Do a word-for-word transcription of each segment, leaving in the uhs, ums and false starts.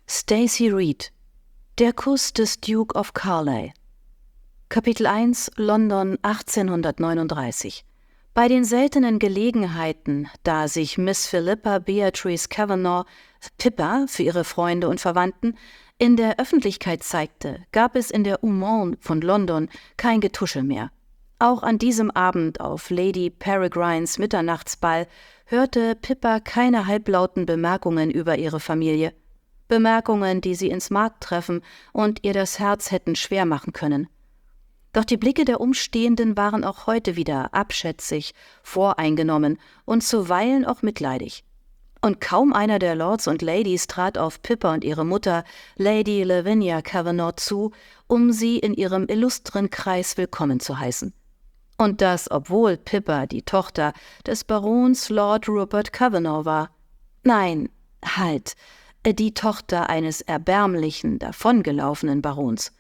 Stacey Reed. Der Kuss des Duke of Carlisle. Kapitel eins, London achtzehnhundertneununddreißig. Bei den seltenen Gelegenheiten, da sich Miss Philippa Beatrice Kavanagh, Pippa für ihre Freunde und Verwandten, in der Öffentlichkeit zeigte, gab es in der Umont von London kein Getuschel mehr. Auch an diesem Abend auf Lady Peregrines Mitternachtsball hörte Pippa keine halblauten Bemerkungen über ihre Familie. Bemerkungen, die sie ins Mark treffen und ihr das Herz hätten schwer machen können. Doch die Blicke der Umstehenden waren auch heute wieder abschätzig, voreingenommen und zuweilen auch mitleidig. Und kaum einer der Lords und Ladies trat auf Pippa und ihre Mutter, Lady Lavinia Kavanagh, zu, um sie in ihrem illustren Kreis willkommen zu heißen. Und das, obwohl Pippa die Tochter des Barons Lord Rupert Kavanagh war. Nein, halt, die Tochter eines erbärmlichen, davongelaufenen Barons.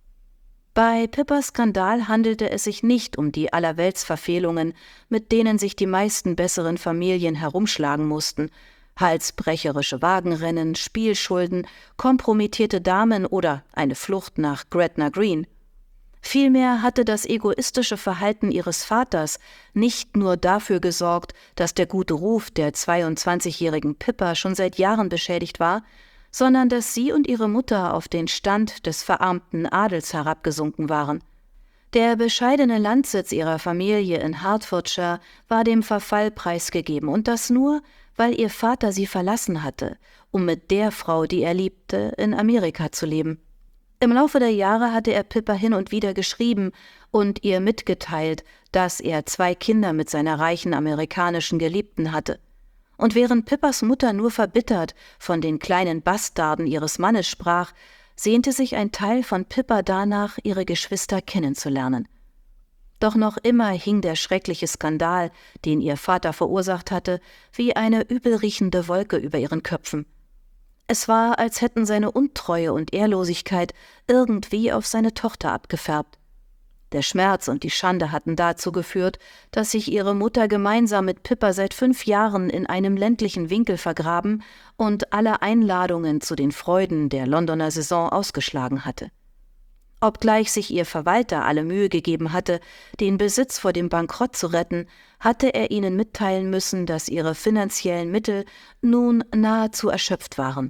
Bei Pippas Skandal handelte es sich nicht um die Allerweltsverfehlungen, mit denen sich die meisten besseren Familien herumschlagen mussten, halsbrecherische Wagenrennen, Spielschulden, kompromittierte Damen oder eine Flucht nach Gretna Green. Vielmehr hatte das egoistische Verhalten ihres Vaters nicht nur dafür gesorgt, dass der gute Ruf der zweiundzwanzigjährigen Pippa schon seit Jahren beschädigt war, sondern dass sie und ihre Mutter auf den Stand des verarmten Adels herabgesunken waren. Der bescheidene Landsitz ihrer Familie in Hertfordshire war dem Verfall preisgegeben, und das nur, weil ihr Vater sie verlassen hatte, um mit der Frau, die er liebte, in Amerika zu leben. Im Laufe der Jahre hatte er Pippa hin und wieder geschrieben und ihr mitgeteilt, dass er zwei Kinder mit seiner reichen amerikanischen Geliebten hatte. Und während Pippas Mutter nur verbittert von den kleinen Bastarden ihres Mannes sprach, sehnte sich ein Teil von Pippa danach, ihre Geschwister kennenzulernen. Doch noch immer hing der schreckliche Skandal, den ihr Vater verursacht hatte, wie eine übelriechende Wolke über ihren Köpfen. Es war, als hätten seine Untreue und Ehrlosigkeit irgendwie auf seine Tochter abgefärbt. Der Schmerz und die Schande hatten dazu geführt, dass sich ihre Mutter gemeinsam mit Pippa seit fünf Jahren in einem ländlichen Winkel vergraben und alle Einladungen zu den Freuden der Londoner Saison ausgeschlagen hatte. Obgleich sich ihr Verwalter alle Mühe gegeben hatte, den Besitz vor dem Bankrott zu retten, hatte er ihnen mitteilen müssen, dass ihre finanziellen Mittel nun nahezu erschöpft waren.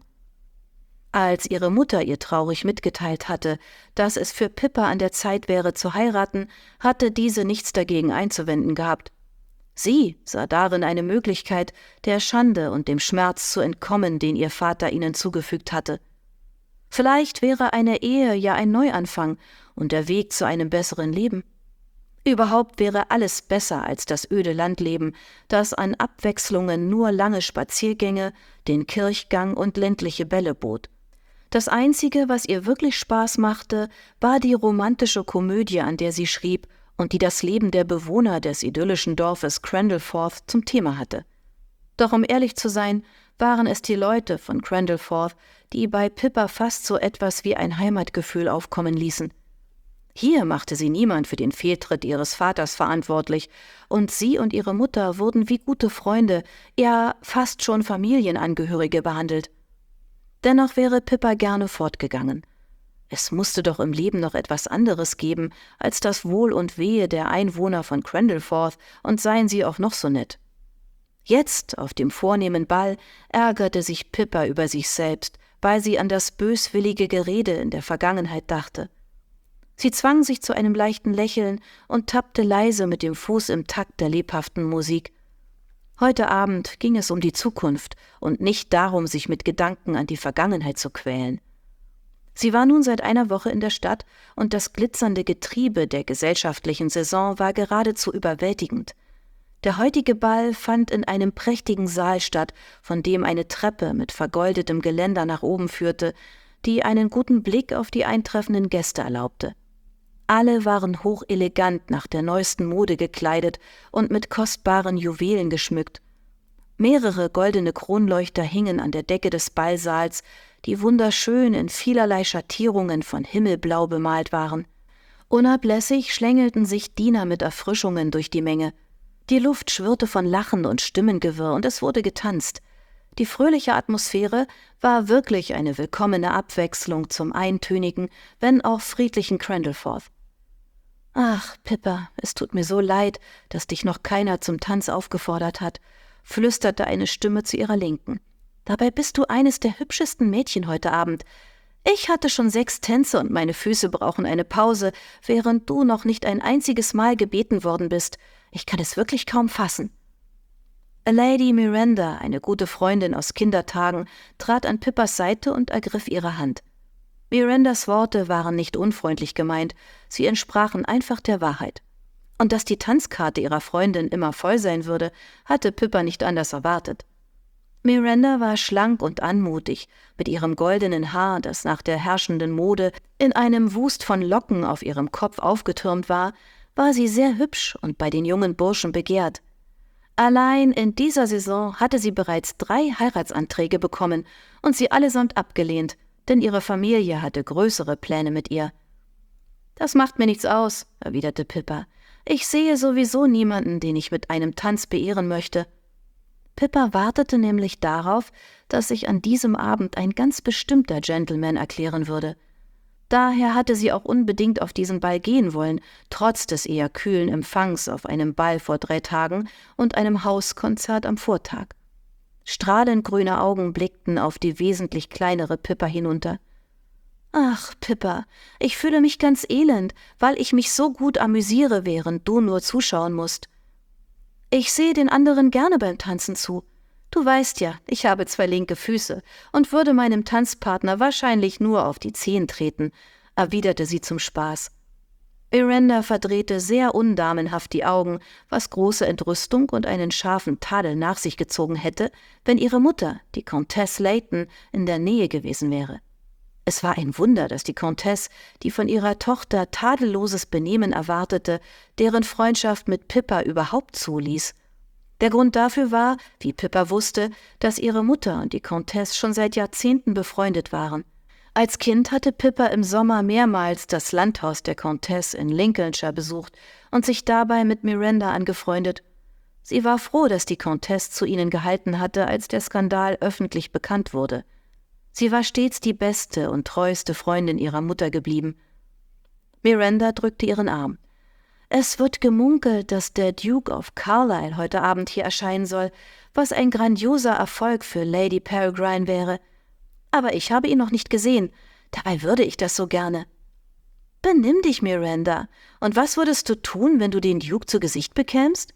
Als ihre Mutter ihr traurig mitgeteilt hatte, dass es für Pippa an der Zeit wäre zu heiraten, hatte diese nichts dagegen einzuwenden gehabt. Sie sah darin eine Möglichkeit, der Schande und dem Schmerz zu entkommen, den ihr Vater ihnen zugefügt hatte. Vielleicht wäre eine Ehe ja ein Neuanfang und der Weg zu einem besseren Leben. Überhaupt wäre alles besser als das öde Landleben, das an Abwechslungen nur lange Spaziergänge, den Kirchgang und ländliche Bälle bot. Das Einzige, was ihr wirklich Spaß machte, war die romantische Komödie, an der sie schrieb und die das Leben der Bewohner des idyllischen Dorfes Crandallforth zum Thema hatte. Doch um ehrlich zu sein, waren es die Leute von Crandallforth, die bei Pippa fast so etwas wie ein Heimatgefühl aufkommen ließen. Hier machte sie niemand für den Fehltritt ihres Vaters verantwortlich, und sie und ihre Mutter wurden wie gute Freunde, ja fast schon Familienangehörige behandelt. Dennoch wäre Pippa gerne fortgegangen. Es musste doch im Leben noch etwas anderes geben als das Wohl und Wehe der Einwohner von Crandallforth, und seien sie auch noch so nett. Jetzt, auf dem vornehmen Ball, ärgerte sich Pippa über sich selbst, weil sie an das böswillige Gerede in der Vergangenheit dachte. Sie zwang sich zu einem leichten Lächeln und tappte leise mit dem Fuß im Takt der lebhaften Musik. Heute Abend ging es um die Zukunft und nicht darum, sich mit Gedanken an die Vergangenheit zu quälen. Sie war nun seit einer Woche in der Stadt, und das glitzernde Getriebe der gesellschaftlichen Saison war geradezu überwältigend. Der heutige Ball fand in einem prächtigen Saal statt, von dem eine Treppe mit vergoldetem Geländer nach oben führte, die einen guten Blick auf die eintreffenden Gäste erlaubte. Alle waren hochelegant nach der neuesten Mode gekleidet und mit kostbaren Juwelen geschmückt. Mehrere goldene Kronleuchter hingen an der Decke des Ballsaals, die wunderschön in vielerlei Schattierungen von Himmelblau bemalt waren. Unablässig schlängelten sich Diener mit Erfrischungen durch die Menge. Die Luft schwirrte von Lachen und Stimmengewirr, und es wurde getanzt. Die fröhliche Atmosphäre war wirklich eine willkommene Abwechslung zum eintönigen, wenn auch friedlichen Candleforth. »Ach, Pippa, es tut mir so leid, dass dich noch keiner zum Tanz aufgefordert hat«, flüsterte eine Stimme zu ihrer Linken. »Dabei bist du eines der hübschesten Mädchen heute Abend. Ich hatte schon sechs Tänze und meine Füße brauchen eine Pause, während du noch nicht ein einziges Mal gebeten worden bist. Ich kann es wirklich kaum fassen.« Lady Miranda, eine gute Freundin aus Kindertagen, trat an Pippas Seite und ergriff ihre Hand. Mirandas Worte waren nicht unfreundlich gemeint, sie entsprachen einfach der Wahrheit. Und dass die Tanzkarte ihrer Freundin immer voll sein würde, hatte Pippa nicht anders erwartet. Miranda war schlank und anmutig, mit ihrem goldenen Haar, das nach der herrschenden Mode in einem Wust von Locken auf ihrem Kopf aufgetürmt war, war sie sehr hübsch und bei den jungen Burschen begehrt. Allein in dieser Saison hatte sie bereits drei Heiratsanträge bekommen und sie allesamt abgelehnt, denn ihre Familie hatte größere Pläne mit ihr. »Das macht mir nichts aus«, erwiderte Pippa. »Ich sehe sowieso niemanden, den ich mit einem Tanz beehren möchte.« Pippa wartete nämlich darauf, dass sich an diesem Abend ein ganz bestimmter Gentleman erklären würde. Daher hatte sie auch unbedingt auf diesen Ball gehen wollen, trotz des eher kühlen Empfangs auf einem Ball vor drei Tagen und einem Hauskonzert am Vortag. Strahlend grüne Augen blickten auf die wesentlich kleinere Pippa hinunter. »Ach, Pippa, ich fühle mich ganz elend, weil ich mich so gut amüsiere, während du nur zuschauen musst. Ich sehe den anderen gerne beim Tanzen zu. Du weißt ja, ich habe zwei linke Füße und würde meinem Tanzpartner wahrscheinlich nur auf die Zehen treten«, erwiderte sie zum Spaß. Miranda verdrehte sehr undamenhaft die Augen, was große Entrüstung und einen scharfen Tadel nach sich gezogen hätte, wenn ihre Mutter, die Comtesse Layton, in der Nähe gewesen wäre. Es war ein Wunder, dass die Comtesse, die von ihrer Tochter tadelloses Benehmen erwartete, deren Freundschaft mit Pippa überhaupt zuließ. Der Grund dafür war, wie Pippa wusste, dass ihre Mutter und die Comtesse schon seit Jahrzehnten befreundet waren. Als Kind hatte Pippa im Sommer mehrmals das Landhaus der Comtesse in Lincolnshire besucht und sich dabei mit Miranda angefreundet. Sie war froh, dass die Comtesse zu ihnen gehalten hatte, als der Skandal öffentlich bekannt wurde. Sie war stets die beste und treueste Freundin ihrer Mutter geblieben. Miranda drückte ihren Arm. »Es wird gemunkelt, dass der Duke of Carlisle heute Abend hier erscheinen soll, was ein grandioser Erfolg für Lady Peregrine wäre. Aber ich habe ihn noch nicht gesehen, dabei würde ich das so gerne.« »Benimm dich, Miranda. Und was würdest du tun, wenn du den Duke zu Gesicht bekämst?«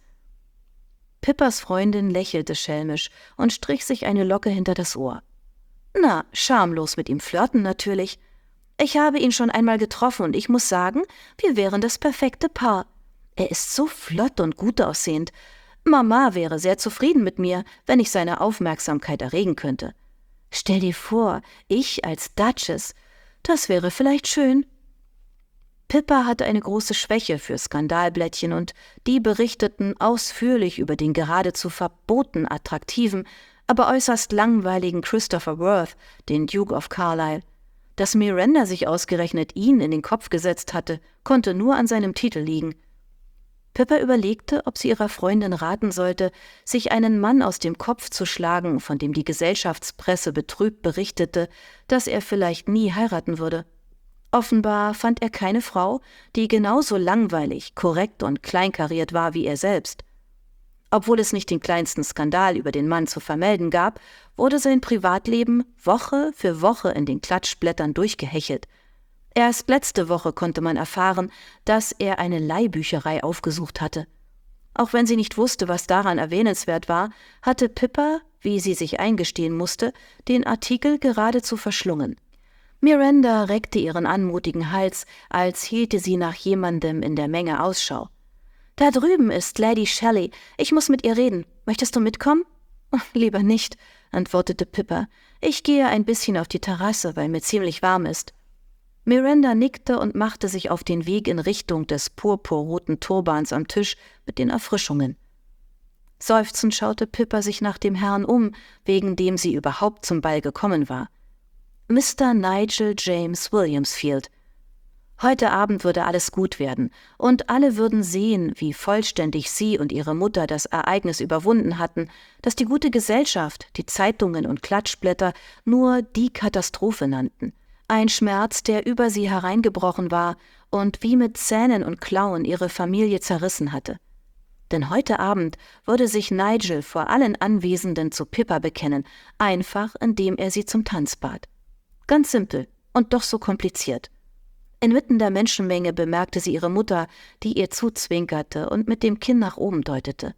Pippas Freundin lächelte schelmisch und strich sich eine Locke hinter das Ohr. »Na, schamlos mit ihm flirten natürlich. Ich habe ihn schon einmal getroffen und ich muss sagen, wir wären das perfekte Paar. Er ist so flott und gut aussehend. Mama wäre sehr zufrieden mit mir, wenn ich seine Aufmerksamkeit erregen könnte. Stell dir vor, ich als Duchess, das wäre vielleicht schön.« Pippa hatte eine große Schwäche für Skandalblättchen und die berichteten ausführlich über den geradezu verboten attraktiven, aber äußerst langweiligen Christopher Worth, den Duke of Carlisle. Dass Miranda sich ausgerechnet ihn in den Kopf gesetzt hatte, konnte nur an seinem Titel liegen. Pippa überlegte, ob sie ihrer Freundin raten sollte, sich einen Mann aus dem Kopf zu schlagen, von dem die Gesellschaftspresse betrübt berichtete, dass er vielleicht nie heiraten würde. Offenbar fand er keine Frau, die genauso langweilig, korrekt und kleinkariert war wie er selbst. Obwohl es nicht den kleinsten Skandal über den Mann zu vermelden gab, wurde sein Privatleben Woche für Woche in den Klatschblättern durchgehechelt. Erst letzte Woche konnte man erfahren, dass er eine Leihbücherei aufgesucht hatte. Auch wenn sie nicht wusste, was daran erwähnenswert war, hatte Pippa, wie sie sich eingestehen musste, den Artikel geradezu verschlungen. Miranda reckte ihren anmutigen Hals, als hielte sie nach jemandem in der Menge Ausschau. »Da drüben ist Lady Shelley. Ich muss mit ihr reden. Möchtest du mitkommen?« »Lieber nicht«, antwortete Pippa. »Ich gehe ein bisschen auf die Terrasse, weil mir ziemlich warm ist.« Miranda nickte und machte sich auf den Weg in Richtung des purpurroten Turbans am Tisch mit den Erfrischungen. Seufzend schaute Pippa sich nach dem Herrn um, wegen dem sie überhaupt zum Ball gekommen war. Mister Nigel James Williamsfield. Heute Abend würde alles gut werden, und alle würden sehen, wie vollständig sie und ihre Mutter das Ereignis überwunden hatten, das die gute Gesellschaft, die Zeitungen und Klatschblätter nur die Katastrophe nannten. Ein Schmerz, der über sie hereingebrochen war und wie mit Zähnen und Klauen ihre Familie zerrissen hatte. Denn heute Abend würde sich Nigel vor allen Anwesenden zu Pippa bekennen, einfach indem er sie zum Tanz bat. Ganz simpel und doch so kompliziert. Inmitten der Menschenmenge bemerkte sie ihre Mutter, die ihr zuzwinkerte und mit dem Kinn nach oben deutete.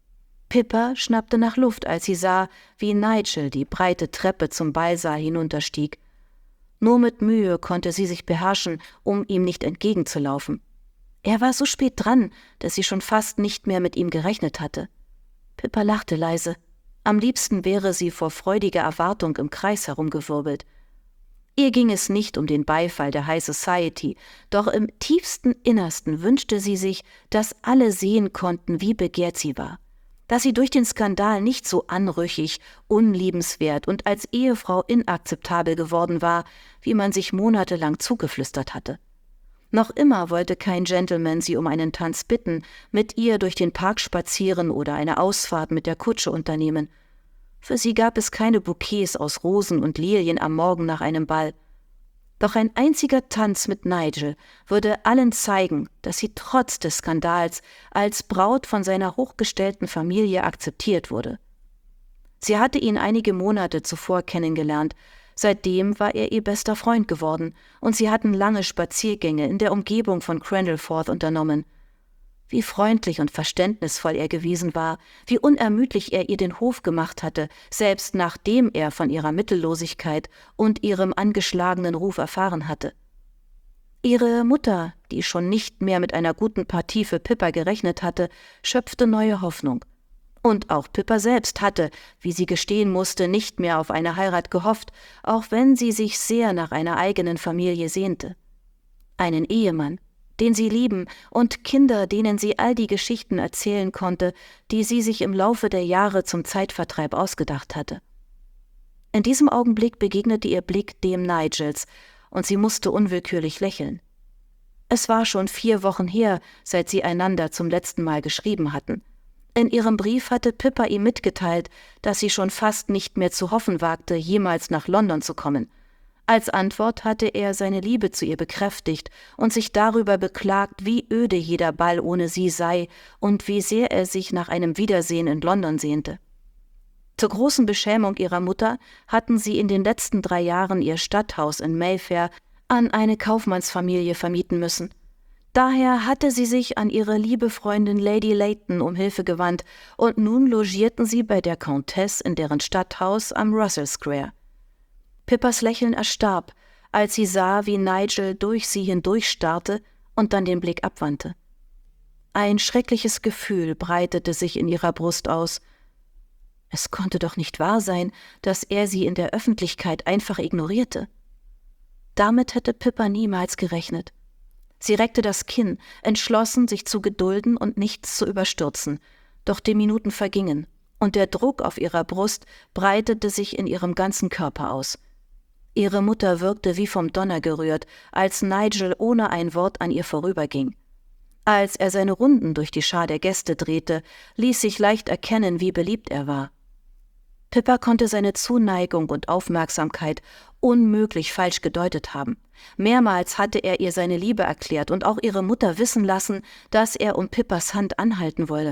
Pippa schnappte nach Luft, als sie sah, wie Nigel die breite Treppe zum Ballsaal hinunterstieg. Nur mit Mühe konnte sie sich beherrschen, um ihm nicht entgegenzulaufen. Er war so spät dran, dass sie schon fast nicht mehr mit ihm gerechnet hatte. Pippa lachte leise. Am liebsten wäre sie vor freudiger Erwartung im Kreis herumgewirbelt. Ihr ging es nicht um den Beifall der High Society, doch im tiefsten Innersten wünschte sie sich, dass alle sehen konnten, wie begehrt sie war, dass sie durch den Skandal nicht so anrüchig, unliebenswert und als Ehefrau inakzeptabel geworden war, wie man sich monatelang zugeflüstert hatte. Noch immer wollte kein Gentleman sie um einen Tanz bitten, mit ihr durch den Park spazieren oder eine Ausfahrt mit der Kutsche unternehmen. Für sie gab es keine Bouquets aus Rosen und Lilien am Morgen nach einem Ball. Doch ein einziger Tanz mit Nigel würde allen zeigen, dass sie trotz des Skandals als Braut von seiner hochgestellten Familie akzeptiert wurde. Sie hatte ihn einige Monate zuvor kennengelernt, seitdem war er ihr bester Freund geworden, und sie hatten lange Spaziergänge in der Umgebung von Crandallforth unternommen. Wie freundlich und verständnisvoll er gewesen war, wie unermüdlich er ihr den Hof gemacht hatte, selbst nachdem er von ihrer Mittellosigkeit und ihrem angeschlagenen Ruf erfahren hatte. Ihre Mutter, die schon nicht mehr mit einer guten Partie für Pippa gerechnet hatte, schöpfte neue Hoffnung. Und auch Pippa selbst hatte, wie sie gestehen musste, nicht mehr auf eine Heirat gehofft, auch wenn sie sich sehr nach einer eigenen Familie sehnte. Einen Ehemann, den sie lieben, und Kinder, denen sie all die Geschichten erzählen konnte, die sie sich im Laufe der Jahre zum Zeitvertreib ausgedacht hatte. In diesem Augenblick begegnete ihr Blick dem Nigels, und sie musste unwillkürlich lächeln. Es war schon vier Wochen her, seit sie einander zum letzten Mal geschrieben hatten. In ihrem Brief hatte Pippa ihm mitgeteilt, dass sie schon fast nicht mehr zu hoffen wagte, jemals nach London zu kommen. Als Antwort hatte er seine Liebe zu ihr bekräftigt und sich darüber beklagt, wie öde jeder Ball ohne sie sei und wie sehr er sich nach einem Wiedersehen in London sehnte. Zur großen Beschämung ihrer Mutter hatten sie in den letzten drei Jahren ihr Stadthaus in Mayfair an eine Kaufmannsfamilie vermieten müssen. Daher hatte sie sich an ihre liebe Freundin Lady Leighton um Hilfe gewandt, und nun logierten sie bei der Countess in deren Stadthaus am Russell Square. Pippas Lächeln erstarb, als sie sah, wie Nigel durch sie hindurchstarrte und dann den Blick abwandte. Ein schreckliches Gefühl breitete sich in ihrer Brust aus. Es konnte doch nicht wahr sein, dass er sie in der Öffentlichkeit einfach ignorierte. Damit hätte Pippa niemals gerechnet. Sie reckte das Kinn, entschlossen, sich zu gedulden und nichts zu überstürzen. Doch die Minuten vergingen, und der Druck auf ihrer Brust breitete sich in ihrem ganzen Körper aus. Ihre Mutter wirkte wie vom Donner gerührt, als Nigel ohne ein Wort an ihr vorüberging. Als er seine Runden durch die Schar der Gäste drehte, ließ sich leicht erkennen, wie beliebt er war. Pippa konnte seine Zuneigung und Aufmerksamkeit unmöglich falsch gedeutet haben. Mehrmals hatte er ihr seine Liebe erklärt und auch ihre Mutter wissen lassen, dass er um Pippas Hand anhalten wolle.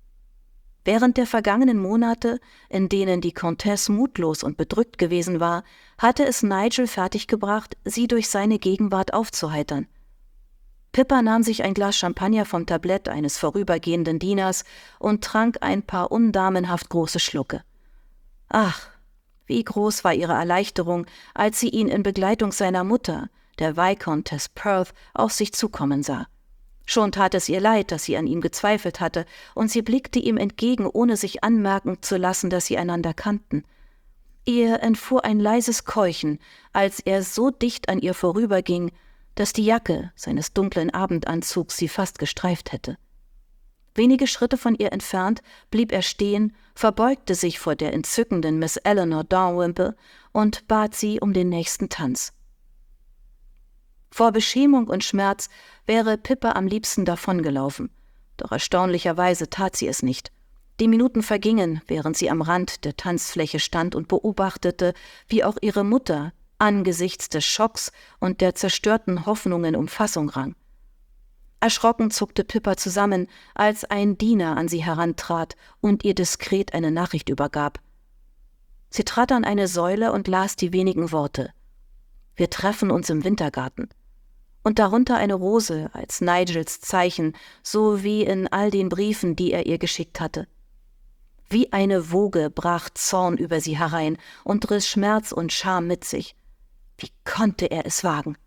Während der vergangenen Monate, in denen die Countess mutlos und bedrückt gewesen war, hatte es Nigel fertiggebracht, sie durch seine Gegenwart aufzuheitern. Pippa nahm sich ein Glas Champagner vom Tablett eines vorübergehenden Dieners und trank ein paar undamenhaft große Schlucke. Ach, wie groß war ihre Erleichterung, als sie ihn in Begleitung seiner Mutter, der Viscountess Perth, auf sich zukommen sah. Schon tat es ihr leid, dass sie an ihm gezweifelt hatte, und sie blickte ihm entgegen, ohne sich anmerken zu lassen, dass sie einander kannten. Ihr entfuhr ein leises Keuchen, als er so dicht an ihr vorüberging, dass die Jacke seines dunklen Abendanzugs sie fast gestreift hätte. Wenige Schritte von ihr entfernt blieb er stehen, verbeugte sich vor der entzückenden Miss Eleanor Dalrymple und bat sie um den nächsten Tanz. Vor Beschämung und Schmerz wäre Pippa am liebsten davongelaufen. Doch erstaunlicherweise tat sie es nicht. Die Minuten vergingen, während sie am Rand der Tanzfläche stand und beobachtete, wie auch ihre Mutter angesichts des Schocks und der zerstörten Hoffnungen um Fassung rang. Erschrocken zuckte Pippa zusammen, als ein Diener an sie herantrat und ihr diskret eine Nachricht übergab. Sie trat an eine Säule und las die wenigen Worte: »Wir treffen uns im Wintergarten.« Und darunter eine Rose als Nigels Zeichen, so wie in all den Briefen, die er ihr geschickt hatte. Wie eine Woge brach Zorn über sie herein und riss Schmerz und Scham mit sich. Wie konnte er es wagen?